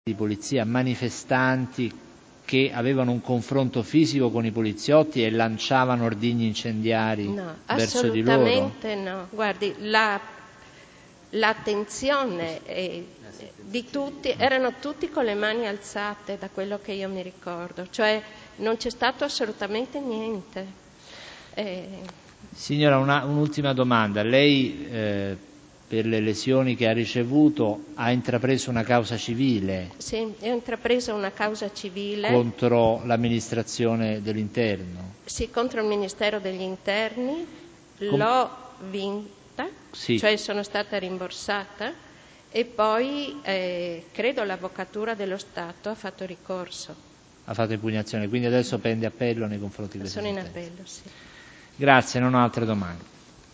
di polizia manifestanti che avevano un confronto fisico con i poliziotti e lanciavano ordigni incendiari verso di loro? Assolutamente no. Guardi, l'attenzione di tutti, erano tutti con le mani alzate, da quello che io mi ricordo, cioè non c'è stato assolutamente niente. Signora, un'ultima domanda. Lei per le lesioni che ha ricevuto ha intrapreso una causa civile? Sì, ho intrapreso una causa civile contro l'amministrazione dell'interno? Sì, contro il Ministero degli Interni. L'ho vinta, sì. Cioè sono stata rimborsata, e poi credo l'Avvocatura dello Stato ha fatto ricorso. Ha fatto impugnazione, quindi adesso pende appello nei confronti di questa sentenza. Sono in appello, sì. Grazie, non ho altre domande.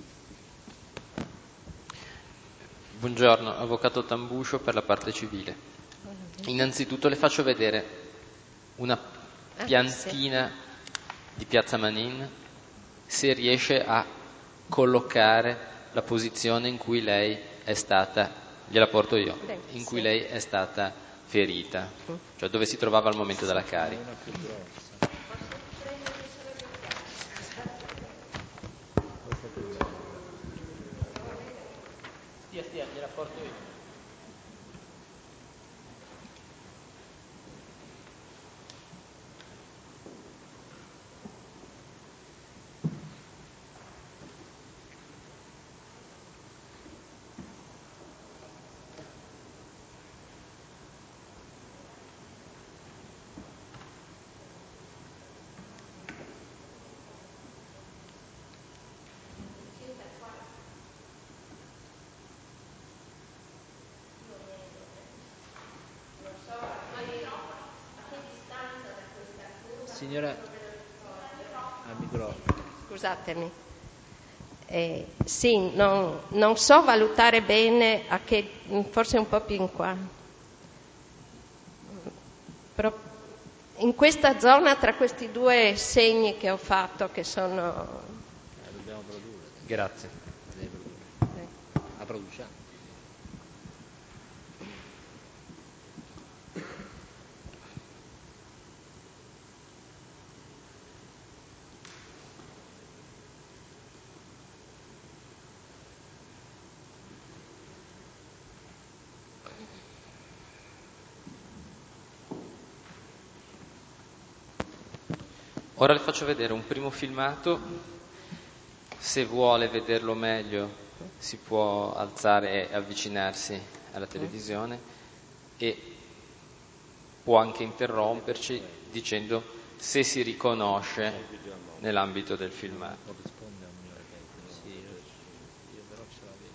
Buongiorno, avvocato Tambuscio per la parte civile. Innanzitutto le faccio vedere una piantina di Piazza Manin, se riesce a collocare la posizione in cui lei è stata, gliela porto io, in cui lei è stata ferita, cioè dove si trovava al momento della carica. Gliela porto io. Signora, al microfono. Scusatemi. Sì, non so valutare bene, forse un po' più in qua. Però in questa zona, tra questi due segni che ho fatto, che sono... Dobbiamo produrre. Grazie. La produciamo. Ora le faccio vedere un primo filmato, se vuole vederlo meglio si può alzare e avvicinarsi alla televisione e può anche interromperci dicendo se si riconosce nell'ambito del filmato. Io però ce l'avevo.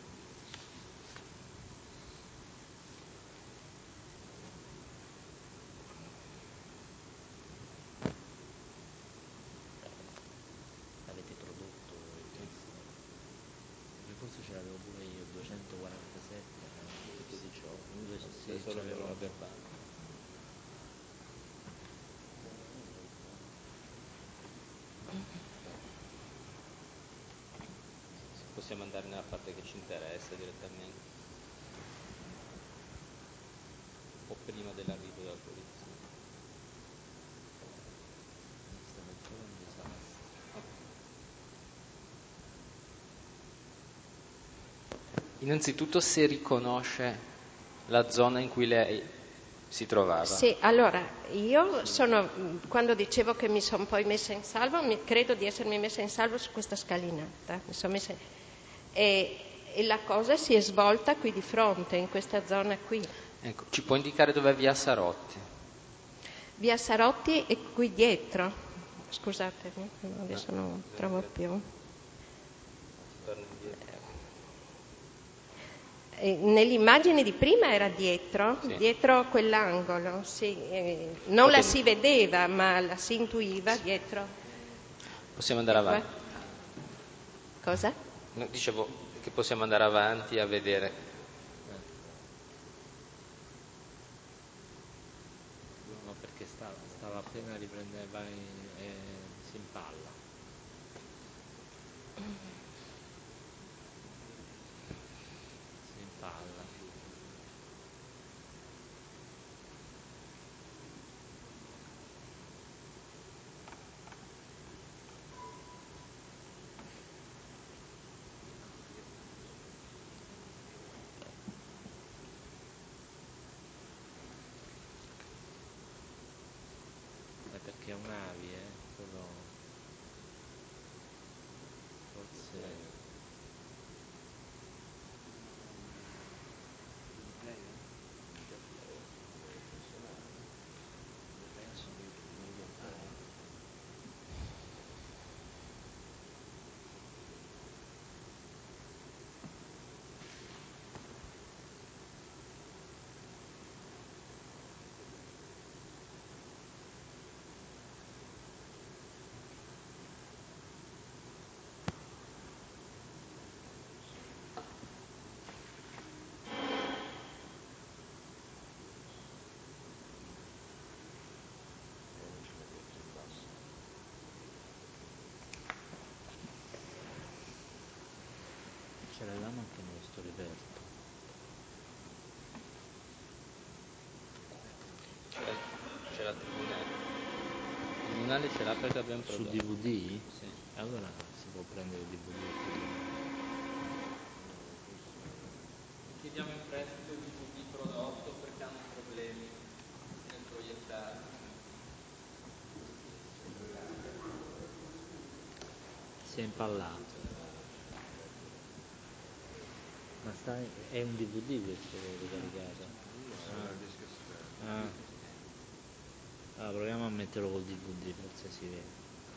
Avete prodotto questo? Forse ce l'avevo pure io, 247, tipo 18, sì, ce l'avevo la verbale. Possiamo andare nella parte che ci interessa direttamente o prima dell'arrivo della polizia. Stiamo ancora un disastro. Innanzitutto se riconosce la zona in cui lei si trovava. Sì, allora, io quando dicevo che mi sono poi messa in salvo, credo di essermi messa in salvo su questa scalinata. E la cosa si è svolta qui di fronte, in questa zona qui. Ecco, ci può indicare dov'è via Sarotti? Via Sarotti è qui dietro. Scusatemi, adesso non trovo più. Nell'immagine di prima era dietro, sì. Dietro quell'angolo, sì. Non la si vedeva, ma la si intuiva dietro. Possiamo andare avanti. Cosa? No, dicevo che possiamo andare avanti a vedere. No, perché stava appena riprendeva si impalla. Si impalla. navi, però forse ce l'avevamo anche noi sto reperto. C'è la tribunale. Il tribunale ce l'ha perché abbiamo Su prodotto. DVD? Sì. Allora si può prendere il DVD. Chiediamo in prestito il DVD prodotto perché hanno problemi nel proiettare. Si è impallato. Ma è un DVD questo ricaricato? Ah. Allora proviamo a metterlo col DVD, forse si vede.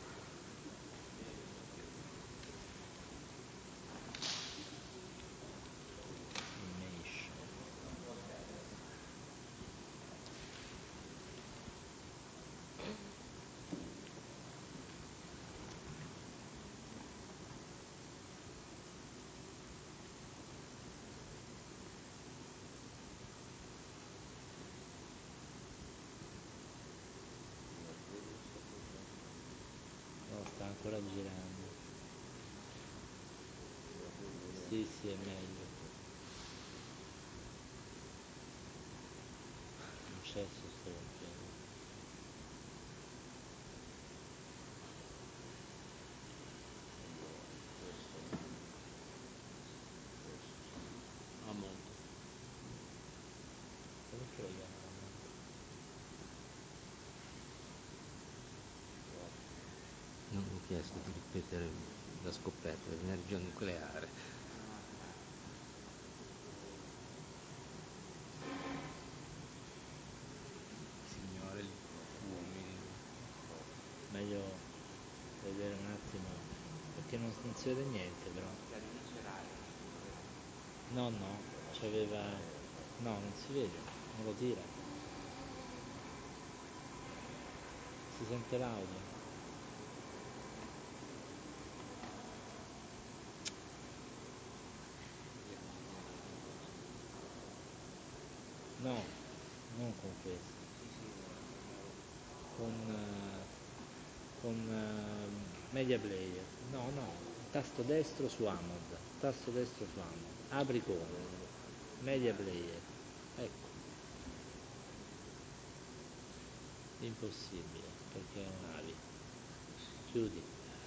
Animation. No, sta ancora girando. Sì, sì, è meglio. Non c'è sto rompendo. Ah, molto. Perché lo chiamano? Non ho chiesto di ripetere la scoperta dell'energia nucleare. Signore, li fumi. Meglio vedere un attimo, perché non si vede niente però. No, no, c'aveva... No, non si vede, non lo tira. Si sente l'audio. No, non con questo. Con Media Player. No, no, tasto destro su Amod. Tasto destro su Amod. Apri con Media Player. Ecco. Impossibile, perché non apri. Chiudi.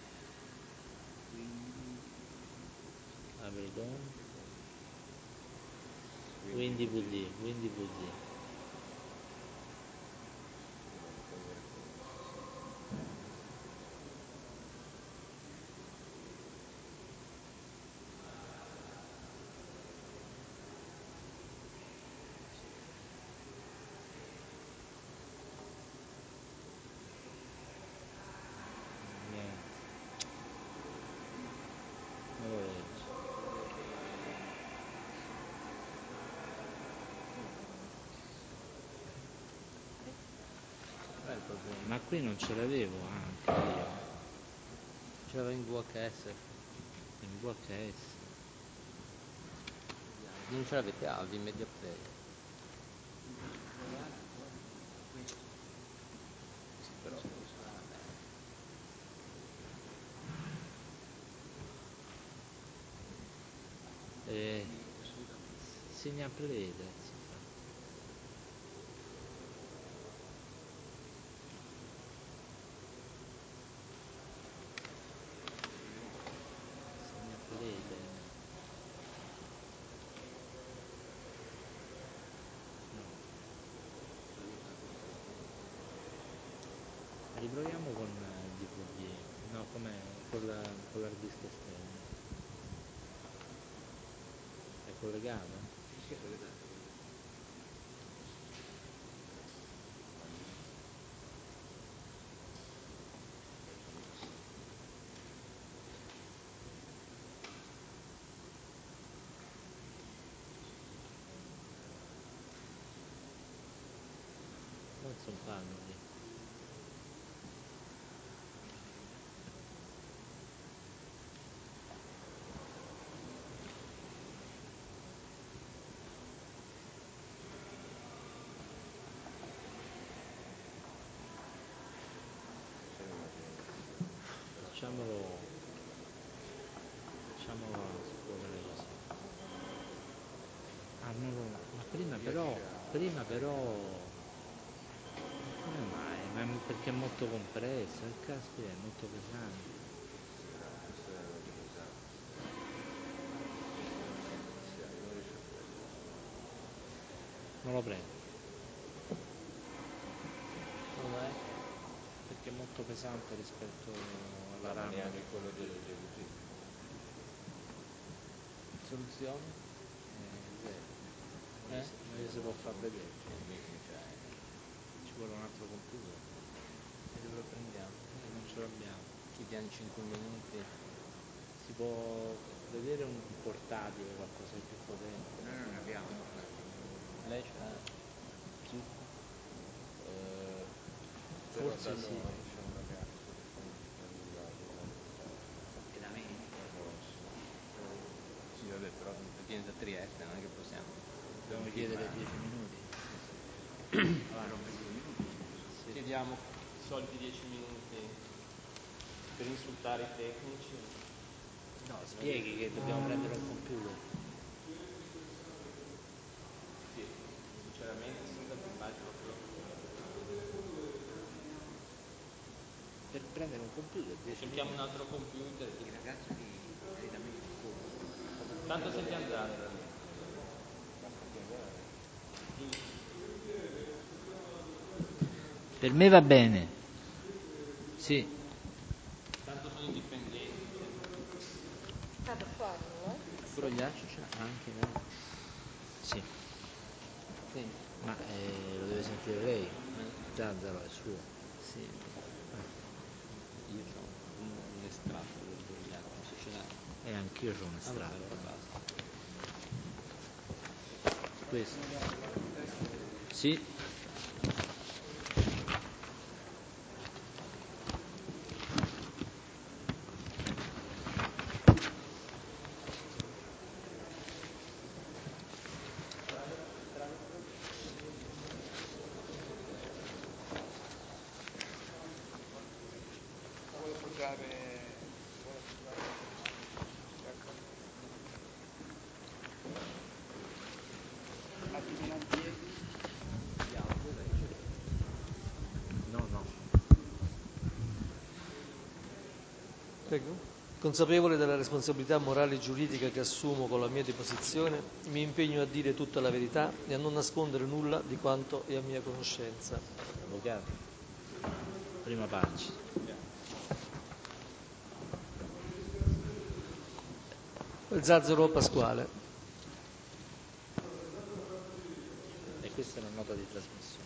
Apri con Windy VD. Niente. Non lo leggi. Qual è il problema? Ma qui non ce l'avevo anche io. Ce l'aveva in VHS. In VHS. Non ce l'avete Alvi in Media Player? Sì, però Segna play adesso. Segna play adesso. No. Riproviamo con il DVD, no, come con l'hard disk esterno. È collegato? Sì, è collegato. Non sono fanno lì. Facciamolo scorrere così. Ah, no, no, ma prima però, come mai? Ma perché è molto compresso, che caspita, è molto pesante. Non lo prendo. Non lo è? Perché è molto pesante rispetto alla RAM. Neanche quello del DVD. Soluzione? Zero. Non gli si può far vedere. Ci vuole un altro computer. E dove lo prendiamo? Non ce l'abbiamo. Chiediamo 5 minuti. Si può vedere un portatile, qualcosa di più potente. Noi non ne abbiamo. Lei ce l'ha? Sì. Forse sì. Sì, vabbè, però viene da Trieste, non è che possiamo. Dobbiamo chiedere 10 minuti. Sì. Chiediamo i soliti 10 minuti per insultare i tecnici. No, spieghi che dobbiamo prendere un computer. Sì, sinceramente sindaco immagino che Per prendere un computer 10 cerchiamo un minuti. altro computer. I ragazzi di da me Tanto siete andati da lì. Per me va bene. Sì. Tanto sono indipendenti. Vado fuori, no? Brogliaccio c'è anche lei. Sì. Sì. Ma lo deve sentire lei. Zanzaro è suo. Sì. Io ho un estratto del Brogliaccio, se ce l'ha. E anch'io ho un Allora, estratto. allora basta. Questo. Sì. No, no. Prego. Consapevole della responsabilità morale e giuridica che assumo con la mia deposizione, mi impegno a dire tutta la verità e a non nascondere nulla di quanto è a mia conoscenza. Avvocato. Prima pagina. Zazzaro Pasquale. E questa è una nota di trasmissione.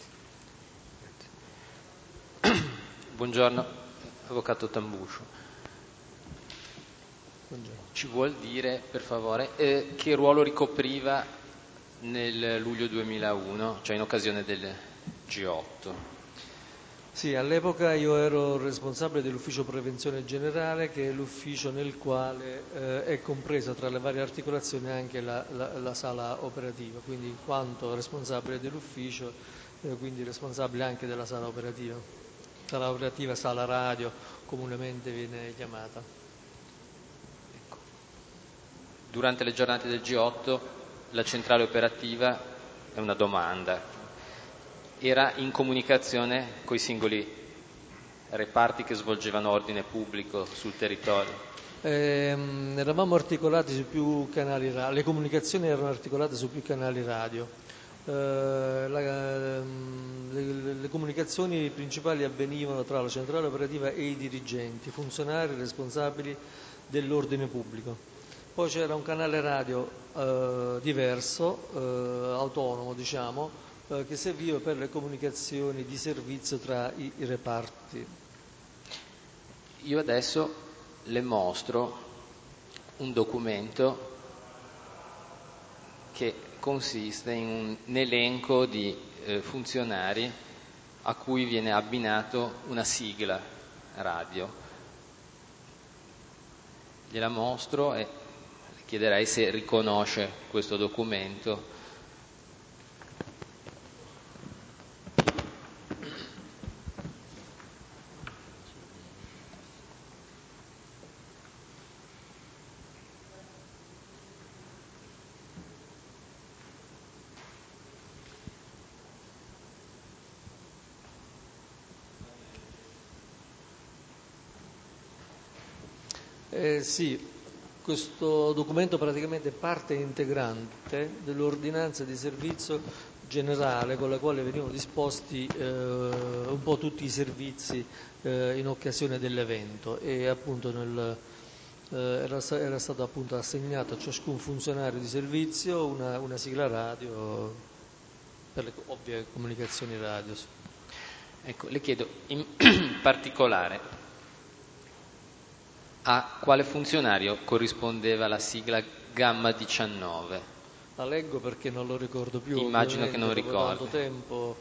Buongiorno, avvocato Tambuscio. Buongiorno. Ci vuol dire, per favore, che ruolo ricopriva nel luglio 2001, cioè in occasione del G8? Sì, all'epoca io ero responsabile dell'ufficio prevenzione generale, che è l'ufficio nel quale è compresa tra le varie articolazioni anche la sala operativa, quindi in quanto responsabile dell'ufficio, quindi responsabile anche della sala operativa. Sala operativa, sala radio, comunemente viene chiamata. Ecco. Durante le giornate del G8 la centrale operativa, è una domanda, era in comunicazione con i singoli reparti che svolgevano ordine pubblico sul territorio? Eravamo articolati su più canali radio, le comunicazioni erano articolate su più canali radio. le comunicazioni principali avvenivano tra la centrale operativa e i dirigenti, funzionari responsabili dell'ordine pubblico. Poi c'era un canale radio diverso, autonomo diciamo, che serviva per le comunicazioni di servizio tra i reparti. Io adesso le mostro un documento che consiste in un elenco di funzionari a cui viene abbinato una sigla radio. Gliela mostro e le chiederei se riconosce questo documento. Sì, questo documento praticamente è parte integrante dell'ordinanza di servizio generale con la quale venivano disposti un po' tutti i servizi in occasione dell'evento e appunto era stato appunto assegnato a ciascun funzionario di servizio una sigla radio per le ovvie comunicazioni radio. Ecco, le chiedo in particolare a quale funzionario corrispondeva la sigla Gamma 19? La leggo perché non lo ricordo più. Immagino che non dopo ricordi. tanto tempo.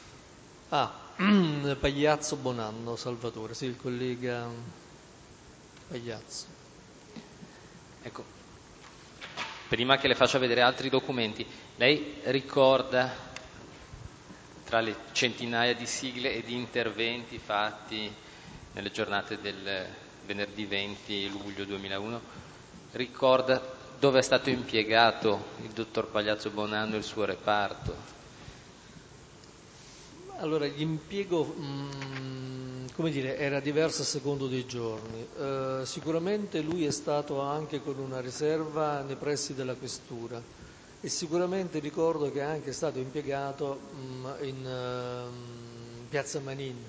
Pagliazzo Bonanno Salvatore, sì, il collega Pagliazzo. Ecco, prima che le faccia vedere altri documenti, lei ricorda tra le centinaia di sigle e di interventi fatti nelle giornate del venerdì 20 luglio 2001, ricorda dove è stato impiegato il dottor Pagliazzo Bonanno e il suo reparto? Allora, l'impiego, come dire, era diverso a secondo dei giorni. Sicuramente lui è stato anche con una riserva nei pressi della questura e sicuramente ricordo che è anche stato impiegato in Piazza Manin.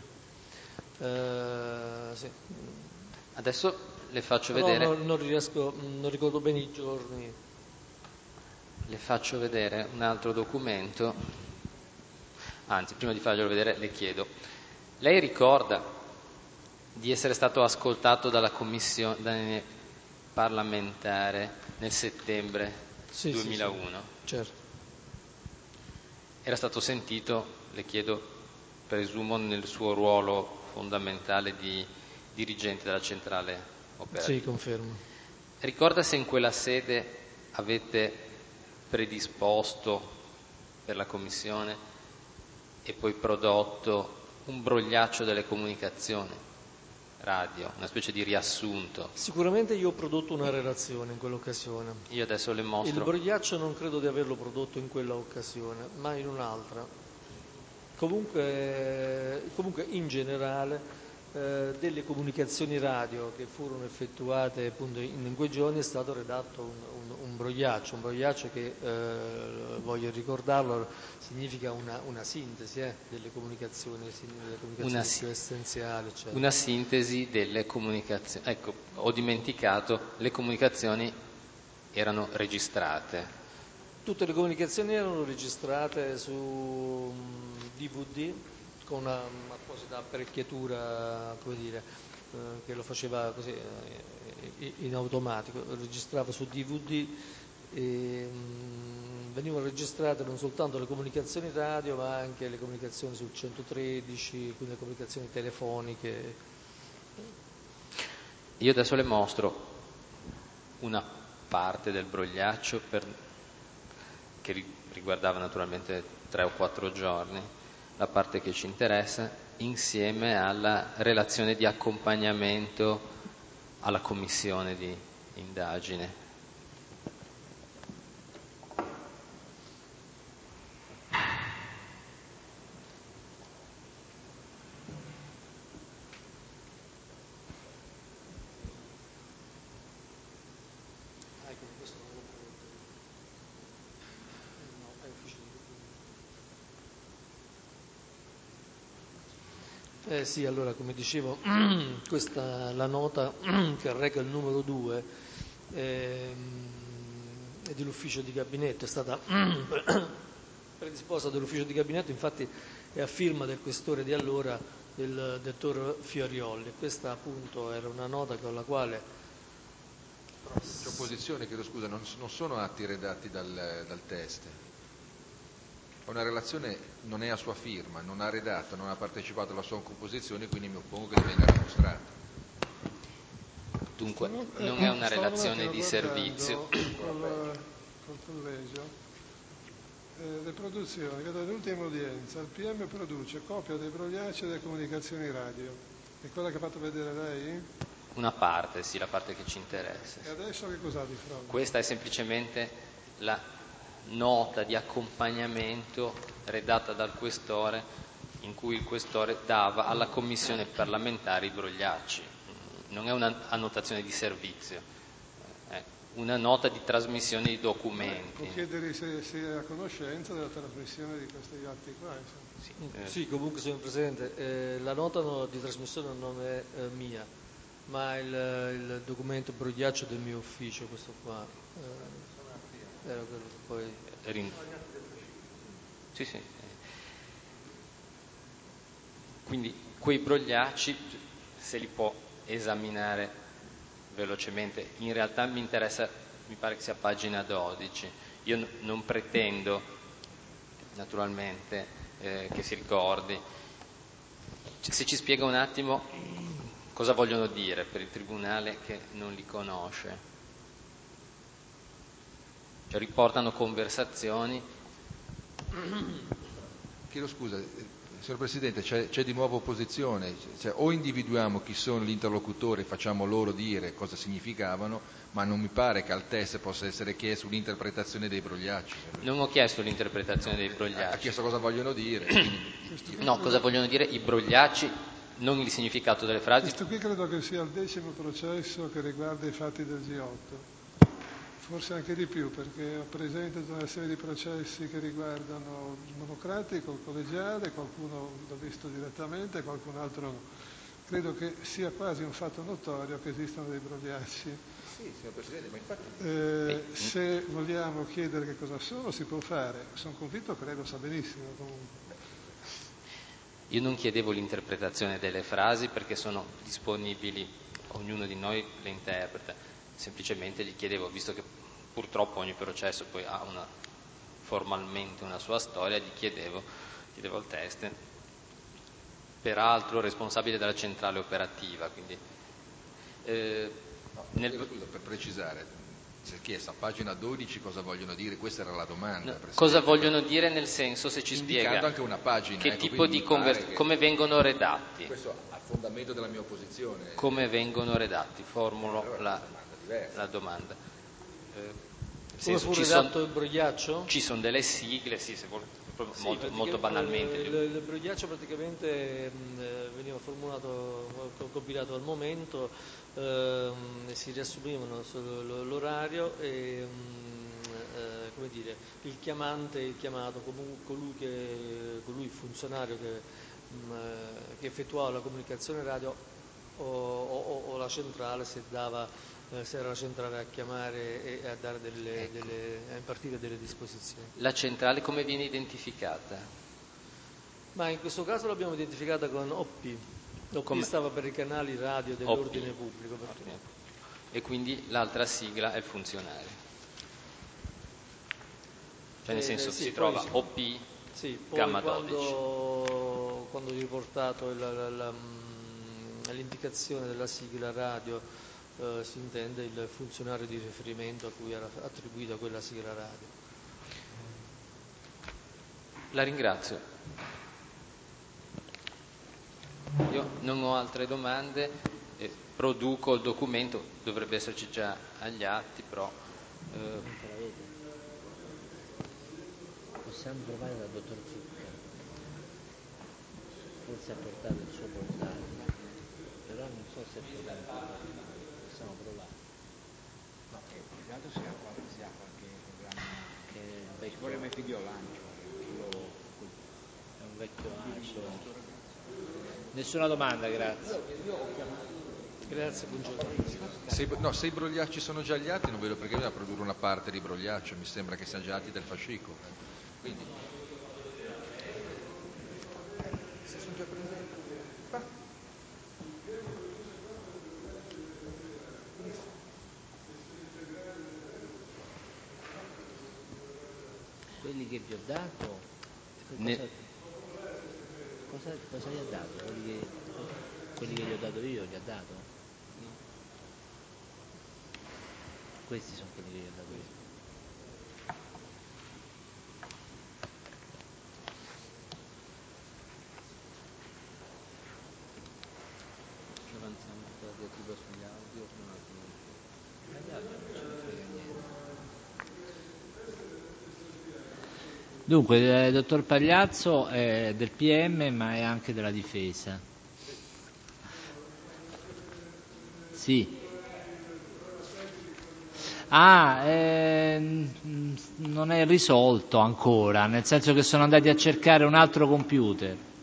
Sì. Adesso le faccio Però vedere. non ricordo bene i giorni. Le faccio vedere un altro documento. Anzi, prima di farglielo vedere le chiedo, lei ricorda di essere stato ascoltato dalla commissione parlamentare nel settembre 2001? Sì, certo. Era stato sentito, le chiedo, presumo nel suo ruolo fondamentale di dirigente della centrale operativa. Sì, confermo. Ricorda se in quella sede avete predisposto per la commissione e poi prodotto un brogliaccio delle comunicazioni radio, una specie di riassunto. Sicuramente io ho prodotto una relazione in quell'occasione. Io adesso le mostro. Il brogliaccio non credo di averlo prodotto in quella occasione, ma in un'altra. Comunque in generale delle comunicazioni radio che furono effettuate appunto in quei giorni è stato redatto un brogliaccio che, voglio ricordarlo, significa una sintesi delle comunicazioni più essenziali. Eccetera. Una sintesi delle comunicazioni. Ecco, ho dimenticato, le comunicazioni erano registrate. Tutte le comunicazioni erano registrate su DVD con un'apposita apparecchiatura, come dire, che lo faceva così in automatico, registrava su DVD e venivano registrate non soltanto le comunicazioni radio ma anche le comunicazioni sul 113, quindi le comunicazioni telefoniche. Io adesso le mostro una parte del brogliaccio che riguardava naturalmente 3 o 4 giorni, la parte che ci interessa, insieme alla relazione di accompagnamento alla commissione di indagine. Sì, allora come dicevo, questa la nota che reca il numero 2 dell'ufficio di gabinetto è stata predisposta dall'ufficio di gabinetto, infatti è a firma del questore di allora, del dottor Fioriolli. Questa appunto era una nota con la quale... C'è opposizione, chiedo scusa, non sono atti redatti dal test. Una relazione non è a sua firma, non ha redatto, non ha partecipato alla sua composizione, quindi mi oppongo che le vengano mostrate. Dunque, non è una relazione di servizio. Col collegio, le produzioni, vedo l'ultima udienza, il PM produce copia dei brogliacci e delle comunicazioni radio. È quella che ha fatto vedere lei? Una parte, sì, la parte che ci interessa. E adesso che cos'ha di fronte? Questa è semplicemente la nota di accompagnamento redatta dal questore, in cui il questore dava alla commissione parlamentare i brogliacci. Non è un'annotazione di servizio, è una nota di trasmissione di documenti. Può chiedere se è a conoscenza della trasmissione di questi atti qua. Sì, comunque, signor Presidente, la nota di trasmissione non è mia, ma il documento brogliaccio del mio ufficio, questo qua. Era quello che poi... Sì, sì. Quindi quei brogliacci, se li può esaminare velocemente, in realtà mi interessa, mi pare che sia pagina 12. Io non pretendo, naturalmente, che si ricordi. Se ci spiega un attimo cosa vogliono dire per il Tribunale che non li conosce. Cioè, riportano conversazioni. Chiedo scusa, signor Presidente, c'è di nuovo opposizione, cioè, o individuiamo chi sono gli interlocutori e facciamo loro dire cosa significavano, ma non mi pare che al test possa essere chiesto un'interpretazione dei brogliacci. Non ho chiesto l'interpretazione dei brogliacci. Ha chiesto cosa vogliono dire. No, cosa vogliono dire i brogliacci, non il significato delle frasi. Questo qui credo che sia il 10° processo che riguarda i fatti del G8. Forse anche di più, perché ho presente una serie di processi che riguardano il monocratico, il collegiale, qualcuno l'ho visto direttamente, qualcun altro no. Credo che sia quasi un fatto notorio che esistano dei brogliacci. Sì, signor Presidente, ma infatti... Se vogliamo chiedere che cosa sono, si può fare. Sono convinto che lei lo sa benissimo comunque. Io non chiedevo l'interpretazione delle frasi perché sono disponibili, ognuno di noi le interpreta. Semplicemente gli chiedevo, visto che purtroppo ogni processo poi ha formalmente una sua storia, gli chiedevo al test, peraltro responsabile della centrale operativa, quindi scusa, per precisare, si è chiesto a pagina 12 cosa vogliono dire, questa era la domanda. No, cosa vogliono dire nel senso, se ci spiega anche una pagina, che tipo di come vengono redatti. Questo a fondamento della mia opposizione. Come vengono redatti, formulo la domanda. Come fu redatto il brogliaccio? Ci sono delle sigle, sì, se vuole, molto banalmente. Il brogliaccio praticamente veniva formulato, compilato al momento, si riassumevano l'orario e come dire, il chiamante, il chiamato, colui il funzionario che effettuava la comunicazione radio o la centrale, se era la centrale a chiamare e a dare a impartire delle disposizioni. La centrale come viene identificata? Ma in questo caso l'abbiamo identificata con OP. OP stava per i canali radio dell'ordine pubblico. E quindi l'altra sigla è il funzionario. Cioè nel senso si trova OP, sì, gamma poi 12. Quando ho riportato l'indicazione della sigla radio, si intende il funzionario di riferimento a cui era attribuita quella sigla radio. La ringrazio. Io non ho altre domande, produco il documento, dovrebbe esserci già agli atti, però... Possiamo provare dal dottor Zucca, forse ha portato il suo portatile, però non so se possiamo provare. No, dato si ha qualche programma che è il vecchio, vorrei video lancio è un vecchio ACE. Nessuna domanda, grazie. Grazie, buongiorno. Se i brogliacci sono già agli atti non vedo perché bisogna produrre una parte di brogliaccio, mi sembra che siano già atti del fascicolo. Quindi... Se sono già presenti. Quelli che vi ho dato, cosa gli ha dato? Quelli che gli ho dato io gli ha dato? No. Questi sono quelli che gli ho dato io. Ci avanziamo tutta la diatriba sugli audio, un attimo. Agli altri non ce ne frega niente. Dunque, il dottor Pagliazzo è del PM ma è anche della difesa. Sì. Non è risolto ancora, nel senso che sono andati a cercare un altro computer.